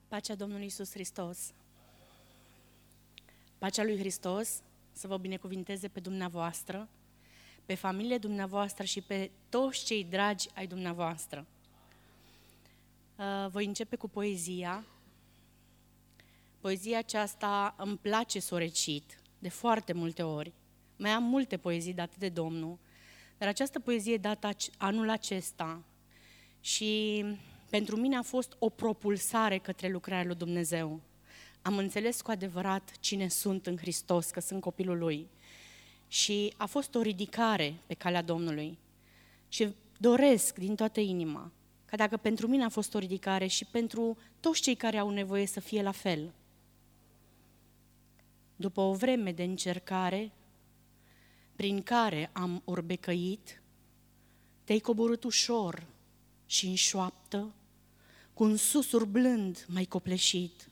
Pacea Domnului Iisus Hristos. Pacea lui Hristos să vă binecuvinteze pe dumneavoastră, pe familiile dumneavoastră și pe toți cei dragi ai dumneavoastră. Voi începe cu poezia. Poezia aceasta îmi place să o recit de foarte multe ori. Mai am multe poezii date de Domnul, dar această poezie dată anul acesta și pentru mine a fost o propulsare către lucrarea lui Dumnezeu. Am înțeles cu adevărat cine sunt în Hristos, că sunt copilul Lui. Și a fost o ridicare pe calea Domnului. Și doresc din toată inima, că dacă pentru mine a fost o ridicare și pentru toți cei care au nevoie să fie la fel. După o vreme de încercare, prin care am orbecăit, te-ai coborât ușor și în șoaptă, cu un susur blând m-ai copleșit.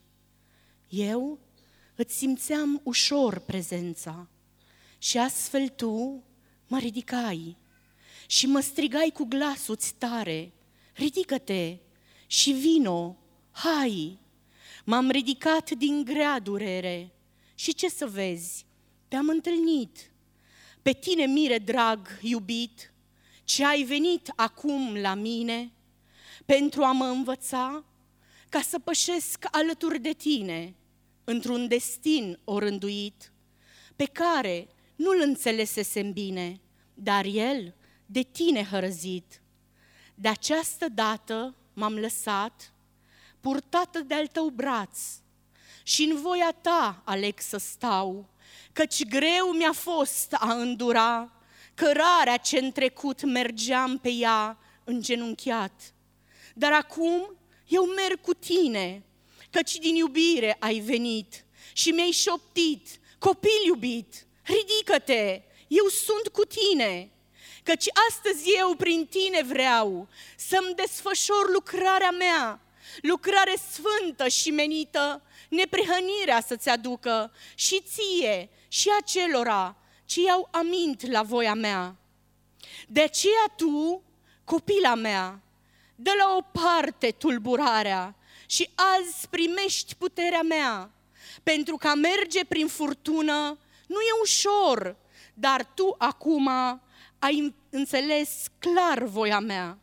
Eu îți simțeam ușor prezența și astfel tu mă ridicai și mă strigai cu glasul-ți tare, ridică-te și vino, hai! M-am ridicat din grea durere și ce să vezi, te-am întâlnit. Pe tine, mire drag, iubit, ce ai venit acum la mine pentru a mă învăța ca să pășesc alături de tine într-un destin orânduit pe care nu-l înțelesesem bine, dar el de tine hărăzit. De această dată m-am lăsat purtată de-al tău braț și în voia ta aleg să stau, căci greu mi-a fost a îndura cărarea ce-n trecut mergeam pe ea îngenunchiat. Dar acum eu merg cu tine, căci din iubire ai venit și mi-ai șoptit, copil iubit, ridică-te, eu sunt cu tine, căci astăzi eu prin tine vreau să-mi desfășor lucrarea mea, lucrare sfântă și menită, neprihănirea să-ți aducă și ție și acelora ce iau amint la voia mea. De aceea tu, copila mea, dă la o parte tulburarea și azi primești puterea mea, pentru că a merge prin furtună nu e ușor, dar tu acum ai înțeles clar voia mea.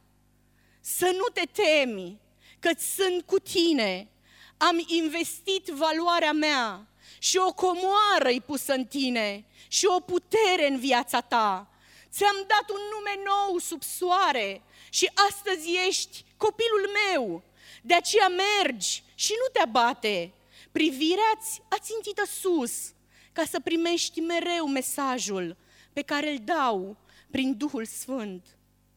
Să nu te temi, că-ți sunt cu tine, am investit valoarea mea și o comoară-i pusă în tine și o putere în viața ta. Ți-am dat un nume nou sub soare și astăzi ești copilul meu. De aceea mergi și nu te abate. Privirea-ți ațintită sus, ca să primești mereu mesajul pe care îl dau prin Duhul Sfânt.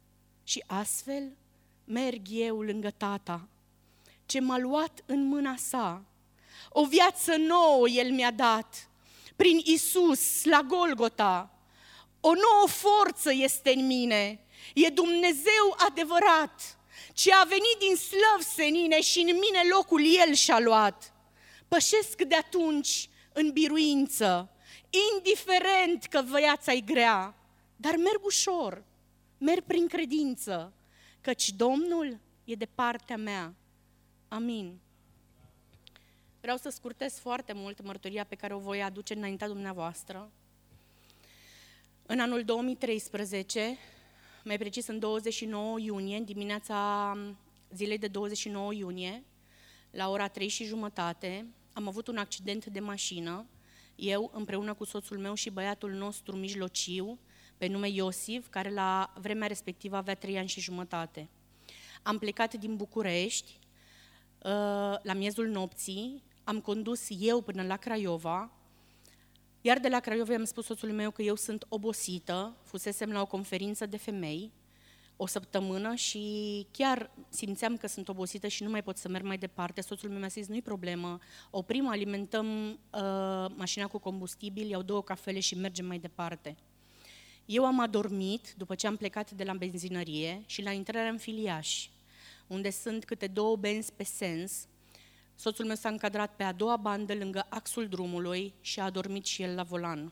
Și astfel merg eu lângă Tata, ce m-a luat în mâna sa. O viață nouă El mi-a dat, prin Iisus la Golgota. O nouă forță este în mine, e Dumnezeu adevărat, ce a venit din slăv senine și în mine locul El și-a luat. Pășesc de atunci în biruință, indiferent că viața-i grea, dar merg ușor, merg prin credință, căci Domnul e de partea mea. Amin. Vreau să scurtez foarte mult mărturia pe care o voi aduce înaintea dumneavoastră. În anul 2013, mai precis în 29 iunie, în dimineața zilei de 29 iunie, la ora 3:30, am avut un accident de mașină, eu împreună cu soțul meu și băiatul nostru mijlociu, pe nume Iosif, care la vremea respectivă avea 3 ani și jumătate. Am plecat din București, la miezul nopții, am condus eu până la Craiova, iar de la Craiova i-am spus soțului meu că eu sunt obosită, fusesem la o conferință de femei o săptămână și chiar simțeam că sunt obosită și nu mai pot să merg mai departe. Soțul meu mi-a zis, nu-i problemă, oprim, alimentăm mașina cu combustibil, iau 2 cafele și mergem mai departe. Eu am adormit după ce am plecat de la benzinărie și la intrarea în Filiaș, unde sunt câte 2 benzi pe sens, soțul meu s-a încadrat pe a doua bandă lângă axul drumului și a adormit și el la volan.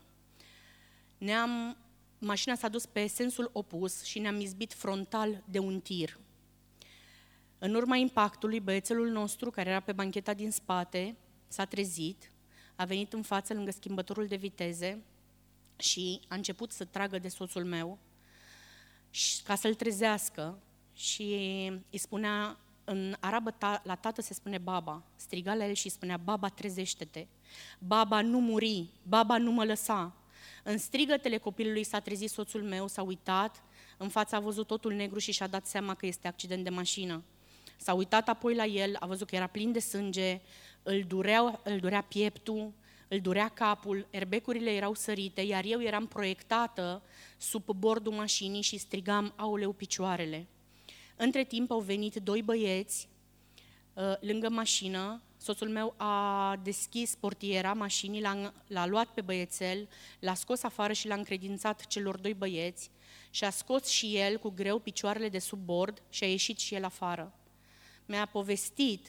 Mașina s-a dus pe sensul opus și ne-am izbit frontal de un tir. În urma impactului, băiețelul nostru, care era pe bancheta din spate, s-a trezit, a venit în față lângă schimbătorul de viteze și a început să tragă de soțul meu ca să-l trezească și îi spunea, în arabă la tată se spune baba, striga la el și îi spunea, baba, trezește-te, baba, nu muri, baba, nu mă lăsa. În strigătele copilului s-a trezit soțul meu, s-a uitat, în față a văzut totul negru și și-a dat seama că este accident de mașină. S-a uitat apoi la el, a văzut că era plin de sânge, îl durea pieptul, îl durea capul, airbagurile erau sărite, iar eu eram proiectată sub bordul mașinii și strigam, aoleu, picioarele. Între timp au venit 2 băieți lângă mașină, soțul meu a deschis portiera mașinii, l-a luat pe băiețel, l-a scos afară și l-a încredințat celor 2 băieți și a scos și el cu greu picioarele de sub bord și a ieșit și el afară. Mi-a povestit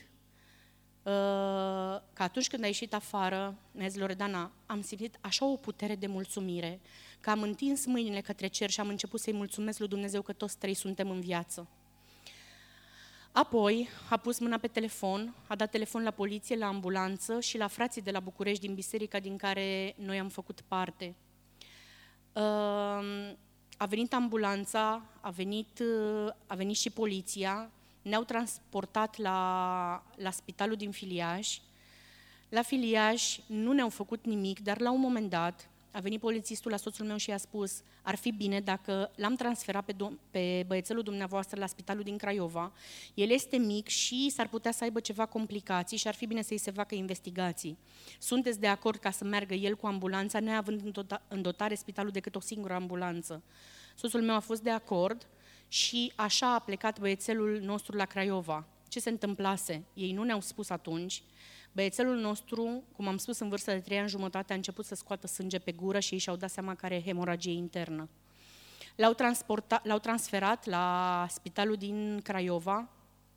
că atunci când a ieșit afară, mi-a zis, Loredana, am simțit așa o putere de mulțumire, că am întins mâinile către cer și am început să-i mulțumesc lui Dumnezeu că toți 3 suntem în viață. Apoi a pus mâna pe telefon, a dat telefon la poliție, la ambulanță și la frații de la București din biserica din care noi am făcut parte. A venit ambulanța, a venit și poliția, ne-au transportat la spitalul din Filiaș. La Filiaș nu ne-au făcut nimic, dar la un moment dat a venit polițistul la soțul meu și i-a spus, ar fi bine dacă l-am transferat pe băiețelul dumneavoastră la spitalul din Craiova, el este mic și s-ar putea să aibă ceva complicații și ar fi bine să-i se facă investigații. Sunteți de acord ca să meargă el cu ambulanța, neavând în dotare spitalul decât o singură ambulanță? Soțul meu a fost de acord și așa a plecat băiețelul nostru la Craiova. Ce se întâmplase? Ei nu ne-au spus atunci. Băiețelul nostru, cum am spus, în vârstă de 3 ani jumătate, a început să scoată sânge pe gură și ei și-au dat seama că are hemoragie internă. L-au transferat la spitalul din Craiova.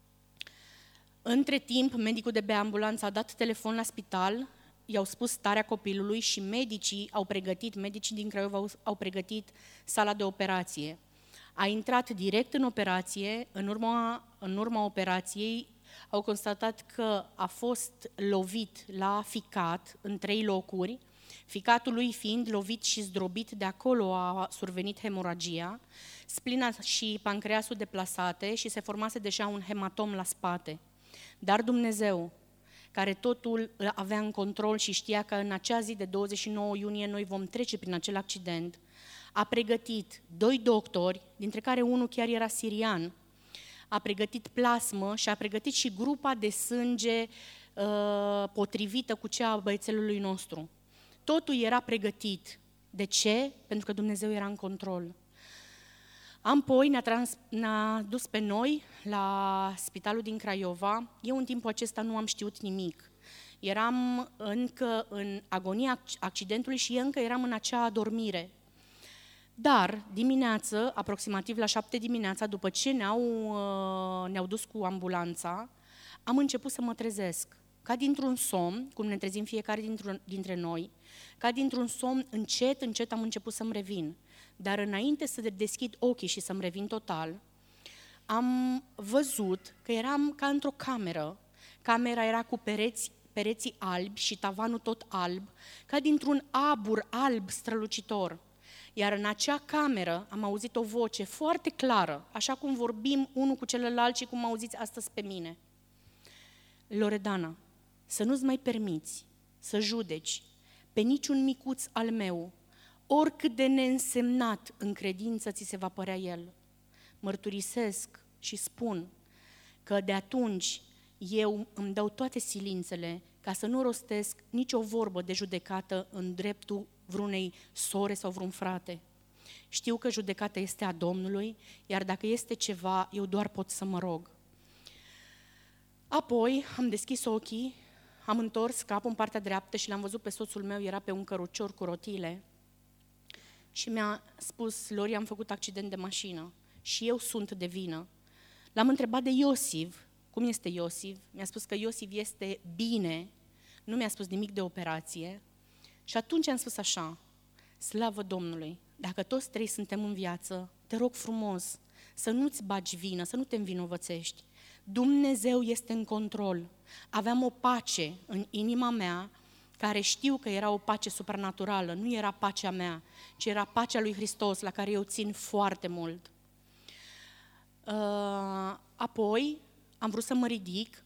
Între timp, medicul de pe ambulanță a dat telefon la spital, i-au spus starea copilului și medicii din Craiova au pregătit sala de operație. A intrat direct în operație, în urma operației au constatat că a fost lovit la ficat în 3 locuri, ficatul lui fiind lovit și zdrobit, de acolo a survenit hemoragia, splina și pancreasul deplasate și se formase deja un hematom la spate. Dar Dumnezeu, care totul avea în control și știa că în acea zi de 29 iunie noi vom trece prin acel accident, a pregătit 2 doctori, dintre care unul chiar era sirian, a pregătit plasmă și a pregătit și grupa de sânge potrivită cu cea a băiețelului nostru. Totul era pregătit. De ce? Pentru că Dumnezeu era în control. Apoi ne-a dus pe noi la spitalul din Craiova. Eu în timpul acesta nu am știut nimic. Eram încă în agonia accidentului și încă eram în acea adormire. Dar dimineață, aproximativ la 7 dimineața, după ce ne-au dus cu ambulanța, am început să mă trezesc. Ca dintr-un somn, cum ne trezim fiecare dintre noi, ca dintr-un somn, încet, încet am început să-mi revin. Dar înainte să deschid ochii și să-mi revin total, am văzut că eram ca într-o cameră. Camera era cu pereții albi și tavanul tot alb, ca dintr-un abur alb strălucitor. Iar în acea cameră am auzit o voce foarte clară, așa cum vorbim unul cu celălalt și cum auziți astăzi pe mine. Loredana, să nu-ți mai permiți să judeci pe niciun micuț al meu, oricât de neînsemnat în credință ți se va părea el. Mărturisesc și spun că de atunci eu îmi dau toate silințele ca să nu rostesc nicio vorbă de judecată în dreptul vreunei sore sau vreun frate. Știu că judecata este a Domnului, iar dacă este ceva, eu doar pot să mă rog. Apoi am deschis ochii, am întors capul în partea dreaptă și l-am văzut pe soțul meu, era pe un cărucior cu rotile și mi-a spus, Lori, am făcut accident de mașină și eu sunt de vină. L-am întrebat de Iosif, cum este Iosif? Mi-a spus că Iosif este bine, nu mi-a spus nimic de operație. Și atunci am spus așa, slavă Domnului, dacă toți 3 suntem în viață, te rog frumos să nu-ți bagi vină, să nu te învinovățești. Dumnezeu este în control. Aveam o pace în inima mea, care știu că era o pace supranaturală, nu era pacea mea, ci era pacea lui Hristos, la care eu țin foarte mult. Apoi am vrut să mă ridic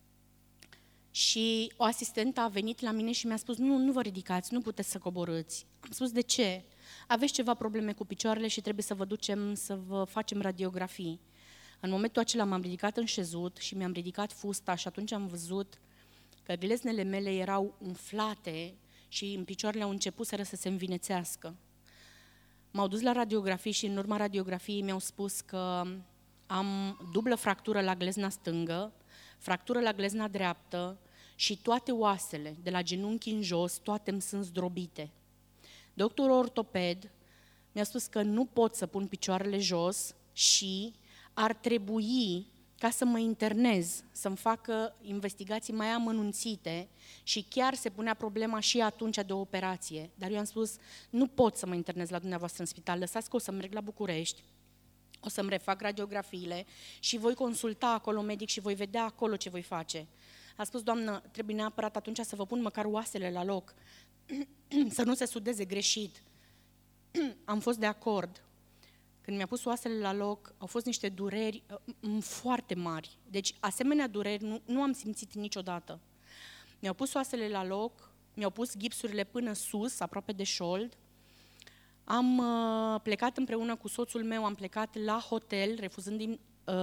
și o asistentă a venit la mine și mi-a spus: nu vă ridicați, nu puteți să coborâți. Am spus: de ce? Aveți ceva probleme cu picioarele și trebuie să vă ducem să vă facem radiografii. În momentul acela m-am ridicat în șezut și mi-am ridicat fusta și atunci am văzut că gleznele mele erau umflate și în picioarele au început să se învinețească. M-au dus la radiografii și în urma radiografiei mi-au spus că am dublă fractură la glezna stângă, fractură la glezna dreaptă și toate oasele, de la genunchi în jos, toate îmi sunt zdrobite. Doctorul ortoped mi-a spus că nu pot să pun picioarele jos și ar trebui ca să mă internez, să-mi facă investigații mai amănunțite și chiar se punea problema și atunci de o operație. Dar eu am spus: nu pot să mă internez la dumneavoastră în spital, lăsați că o să merg la București, o să-mi refac radiografiile și voi consulta acolo medic și voi vedea acolo ce voi face. A spus: doamnă, trebuie neapărat atunci să vă pun măcar oasele la loc, să nu se sudeze greșit. Am fost de acord. Când mi-a pus oasele la loc, au fost niște dureri foarte mari. Deci, asemenea dureri nu am simțit niciodată. Mi-au pus oasele la loc, mi-au pus gipsurile până sus, aproape de șold. Am plecat împreună cu soțul meu, am plecat la hotel, refuzând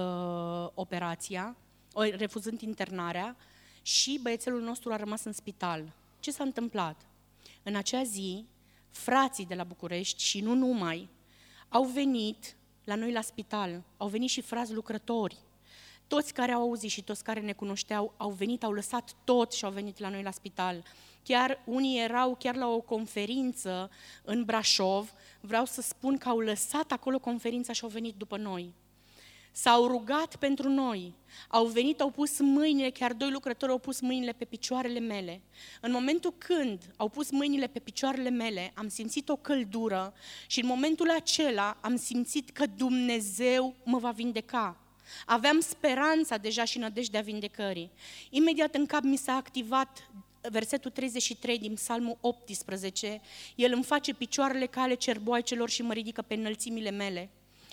operația, refuzând internarea, și băiețelul nostru a rămas în spital. Ce s-a întâmplat? În acea zi, frații de la București și nu numai, au venit la noi la spital, au venit și frați lucrători. Toți care au auzit și toți care ne cunoșteau au venit, au lăsat tot și au venit la noi la spital. Chiar unii erau chiar la o conferință în Brașov, vreau să spun că au lăsat acolo conferința și au venit după noi. S-au rugat pentru noi, au venit, au pus mâinile, chiar 2 lucrători au pus mâinile pe picioarele mele. În momentul când au pus mâinile pe picioarele mele, am simțit o căldură și în momentul acela am simțit că Dumnezeu mă va vindeca. Aveam speranța deja și nădejdea vindecării. Imediat în cap mi s-a activat versetul 33 din Psalmul 18, El îmi face picioarele ca ale cerboaicelor și mă ridică pe înălțimile mele.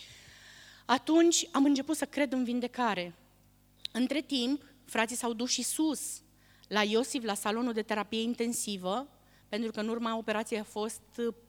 Atunci am început să cred în vindecare. Între timp, frații s-au dus și sus, la Iosif, la salonul de terapie intensivă, pentru că în urma operației a fost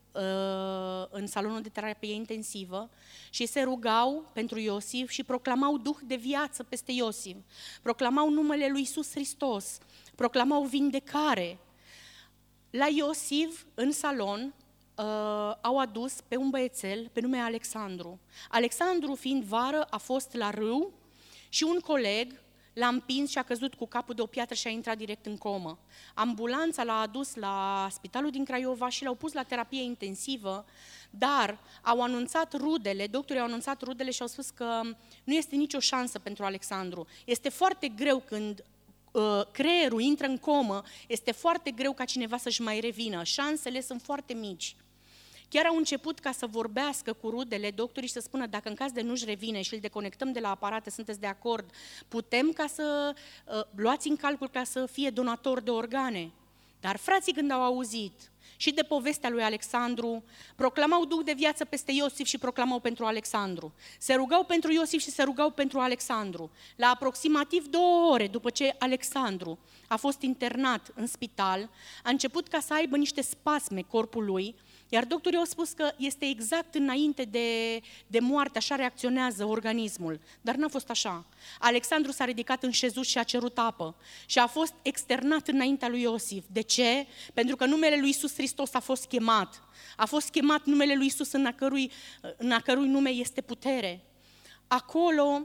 în salonul de terapie intensivă și se rugau pentru Iosif și proclamau duh de viață peste Iosif, proclamau numele lui Iisus Hristos, proclamau vindecare. La Iosif, în salon, au adus pe un băiețel pe nume Alexandru. Alexandru, fiind vară, a fost la râu și un coleg l-a împins și a căzut cu capul de o piatră și a intrat direct în comă. Ambulanța l-a adus la spitalul din Craiova și l-au pus la terapie intensivă, dar au anunțat rudele, doctorii au anunțat rudele și au spus că nu este nicio șansă pentru Alexandru. Este foarte greu când creierul intră în comă, este foarte greu ca cineva să-și mai revină. Șansele sunt foarte mici. Chiar au început ca să vorbească cu rudele, doctorii, și să spună: dacă în caz de nu-și revine și îl deconectăm de la aparate, sunteți de acord? Putem ca să luați în calcul ca să fie donator de organe. Dar frații, când au auzit și de povestea lui Alexandru, proclamau duh de viață peste Iosif și proclamau pentru Alexandru. Se rugau pentru Iosif și se rugau pentru Alexandru. La aproximativ 2 ore după ce Alexandru a fost internat în spital, a început ca să aibă niște spasme corpul lui, iar doctorii au spus că este exact înainte de moarte, așa reacționează organismul. Dar n-a fost așa. Alexandru s-a ridicat în șezut și a cerut apă și a fost externat înaintea lui Iosif. De ce? Pentru că numele lui Iisus Hristos a fost chemat. A fost chemat numele lui Iisus în a cărui nume este putere. Acolo,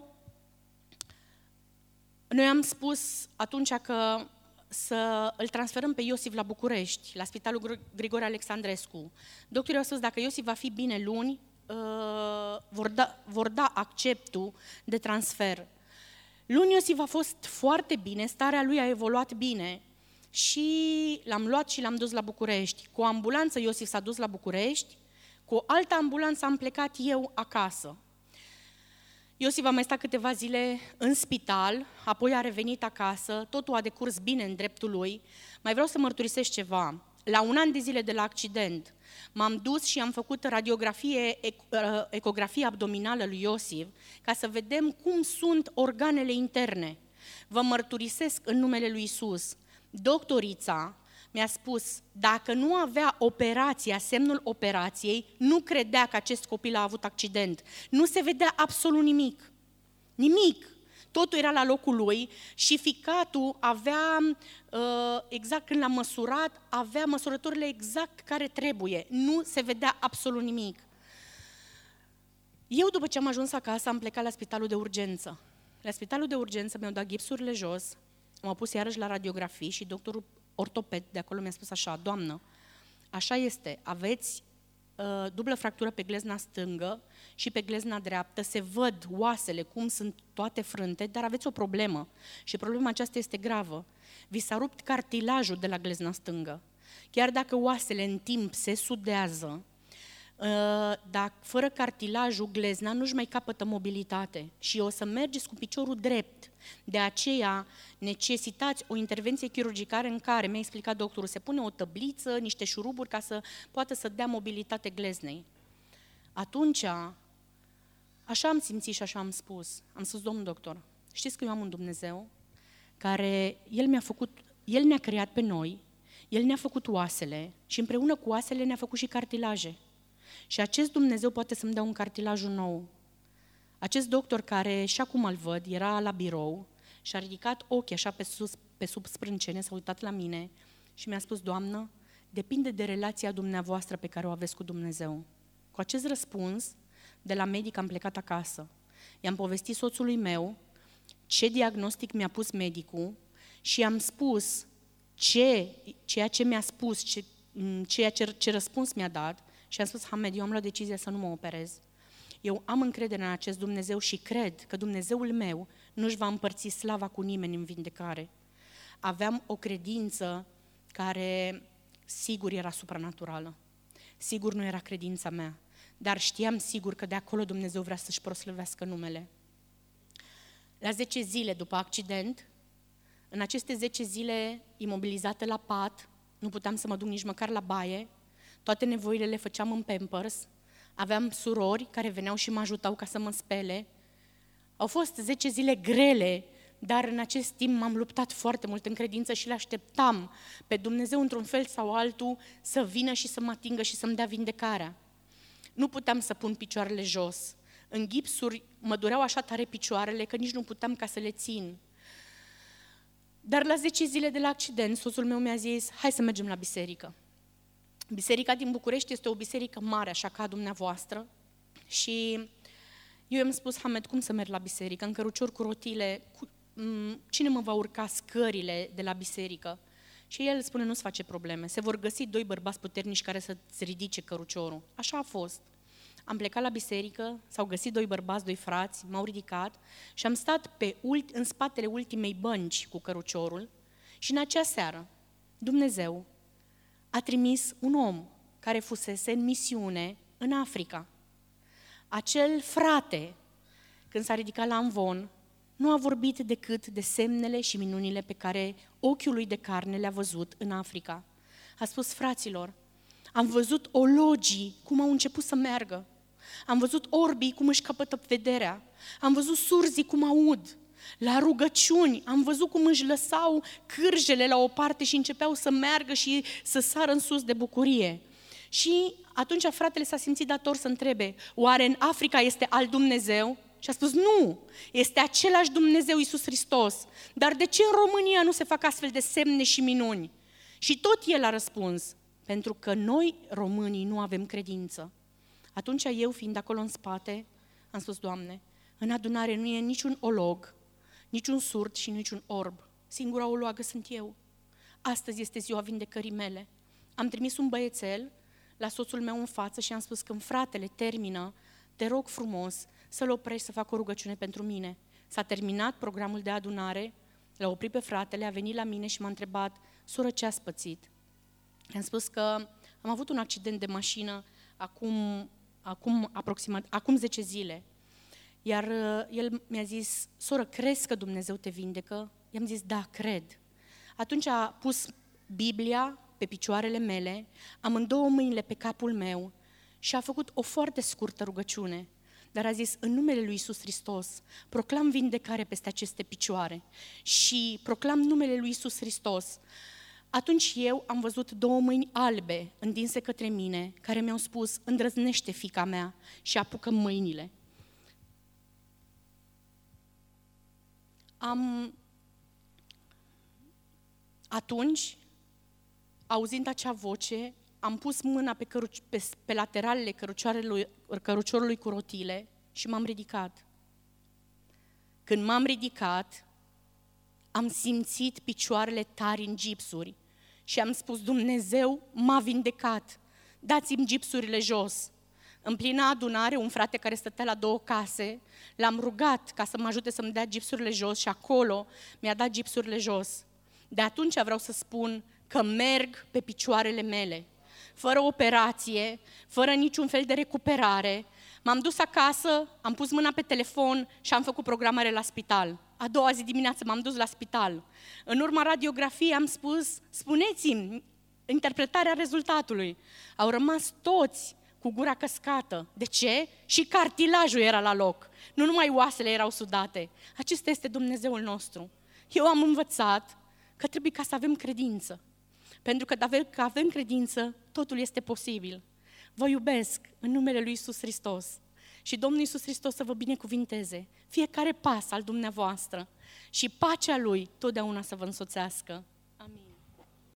noi am spus atunci că să îl transferăm pe Iosif la București, la Spitalul Grigore Alexandrescu. Doctorii au spus: dacă Iosif va fi bine luni, vor da acceptul de transfer. Luni Iosif a fost foarte bine, starea lui a evoluat bine și l-am luat și l-am dus la București. Cu o ambulanță Iosif s-a dus la București, cu o altă ambulanță am plecat eu acasă. Iosif a mai stat câteva zile în spital, apoi a revenit acasă, totul a decurs bine în dreptul lui. Mai vreau să mărturisesc ceva. La 1 an de zile de la accident, m-am dus și am făcut ecografie abdominală lui Iosif, ca să vedem cum sunt organele interne. Vă mărturisesc în numele lui Iisus. Doctorița mi-a spus, dacă nu avea operația, semnul operației, nu credea că acest copil a avut accident. Nu se vedea absolut nimic. Nimic. Totul era la locul lui și ficatul avea, exact când l-a măsurat, avea măsurătorile exact care trebuie. Nu se vedea absolut nimic. Eu, după ce am ajuns acasă, am plecat la spitalul de urgență. La spitalul de urgență mi-au dat gipsurile jos, m-au pus iarăși la radiografii și doctorul ortoped de acolo mi-a spus așa, doamnă, așa este, aveți dublă fractură pe glezna stângă și pe glezna dreaptă, se văd oasele cum sunt toate frânte, dar aveți o problemă și problema aceasta este gravă. Vi s-a rupt cartilajul de la glezna stângă. Chiar dacă oasele în timp se sudează, dar fără cartilajul, glezna nu-și mai capătă mobilitate și o să mergeți cu piciorul drept. De aceea necesitați o intervenție chirurgicală în care, mi-a explicat doctorul, se pune o tăbliță, niște șuruburi ca să poată să dea mobilitate gleznei. Atunci, așa am simțit și așa am spus. Am spus, domnul doctor, știți că eu am un Dumnezeu care, El ne-a creat pe noi, El ne-a făcut oasele și împreună cu oasele ne-a făcut și cartilaje. Și acest Dumnezeu poate să-mi dea un cartilaj nou. Acest doctor care, și acum îl văd, era la birou și a ridicat ochii așa pe sub sprâncene, s-a uitat la mine și mi-a spus, doamnă, depinde de relația dumneavoastră pe care o aveți cu Dumnezeu. Cu acest răspuns, de la medic am plecat acasă. I-am povestit soțului meu ce diagnostic mi-a pus medicul și i-am spus ceea ce mi-a spus, ce răspuns mi-a dat și am spus, Hamed, eu am luat decizia să nu mă operez. Eu am încredere în acest Dumnezeu și cred că Dumnezeul meu nu-și va împărți slava cu nimeni în vindecare. Aveam o credință care sigur era supranaturală. Sigur nu era credința mea, dar știam sigur că de acolo Dumnezeu vrea să-și proslăvească numele. La 10 zile după accident, în aceste 10 zile imobilizată la pat, nu puteam să mă duc nici măcar la baie, toate nevoile le făceam în Pampers, aveam surori care veneau și mă ajutau ca să mă spele. Au fost 10 zile grele, dar în acest timp m-am luptat foarte mult în credință și le așteptam pe Dumnezeu într-un fel sau altul să vină și să mă atingă și să-mi dea vindecarea. Nu puteam să pun picioarele jos. În gipsuri mă dureau așa tare picioarele că nici nu puteam ca să le țin. Dar la 10 zile de la accident, soțul meu mi-a zis, hai să mergem la biserică. Biserica din București este o biserică mare, așa ca a dumneavoastră. Și eu i-am spus, Hamed, cum să merg la biserică? În cărucior cu rotile, cine mă va urca scările de la biserică? Și el spune, nu-ți face probleme, se vor găsi 2 bărbați puternici care să-ți ridice căruciorul. Așa a fost. Am plecat la biserică, s-au găsit 2 bărbați, 2 frați, m-au ridicat și am stat în spatele ultimei bănci cu căruciorul și în acea seară Dumnezeu a trimis un om care fusese în misiune în Africa. Acel frate, când s-a ridicat la amvon, nu a vorbit decât de semnele și minunile pe care ochiul lui de carne le-a văzut în Africa. A spus, fraților, am văzut ologii cum au început să meargă, am văzut orbii cum își capătă vederea, am văzut surzii cum aud, la rugăciuni am văzut cum își lăsau cârjele la o parte și începeau să meargă și să sară în sus de bucurie. Și atunci fratele s-a simțit dator să întrebe, oare în Africa este alt Dumnezeu? Și a spus, nu, este același Dumnezeu Iisus Hristos. Dar de ce în România nu se fac astfel de semne și minuni? Și tot el a răspuns, pentru că noi românii nu avem credință. Atunci eu, fiind acolo în spate, am spus, Doamne, în adunare nu e niciun olog, niciun surd și niciun orb. Singura oloagă sunt eu. Astăzi este ziua vindecării mele. Am trimis un băiețel la soțul meu în față și am spus, când fratele termină, te rog frumos să-l oprești să facă o rugăciune pentru mine. S-a terminat programul de adunare, l-a oprit pe fratele, a venit la mine și m-a întrebat, soră, ce ați pățit? I-am spus că am avut un accident de mașină acum 10 zile. Iar el mi-a zis, soră, crezi că Dumnezeu te vindecă? I-am zis, da, cred. Atunci a pus Biblia pe picioarele mele, amândouă mâinile pe capul meu și a făcut o foarte scurtă rugăciune. Dar a zis, în numele lui Iisus Hristos, proclam vindecare peste aceste picioare și proclam numele lui Iisus Hristos. Atunci eu am văzut două mâini albe întinse către mine, care mi-au spus, îndrăznește, fiica mea, și apucă mâinile. Atunci, auzind acea voce, am pus mâna pe lateralele căruciorului cu rotile și m-am ridicat. Când m-am ridicat, am simțit picioarele tari în gipsuri și am spus, Dumnezeu m-a vindecat, dați-mi gipsurile jos. În plină adunare, un frate care stătea la 2 case, l-am rugat ca să mă ajute să-mi dea gipsurile jos și acolo mi-a dat gipsurile jos. De atunci vreau să spun că merg pe picioarele mele, fără operație, fără niciun fel de recuperare. M-am dus acasă, am pus mâna pe telefon și am făcut programare la spital. A doua zi dimineață m-am dus la spital. În urma radiografiei am spus, spuneți-mi interpretarea rezultatului. Au rămas toți cu gura căscată. De ce? Și cartilajul era la loc. Nu numai oasele erau sudate. Acesta este Dumnezeul nostru. Eu am învățat că trebuie ca să avem credință. Pentru că dacă avem credință, totul este posibil. Vă iubesc în numele lui Iisus Hristos. Și Domnul Iisus Hristos să vă binecuvinteze fiecare pas al dumneavoastră și pacea Lui totdeauna să vă însoțească.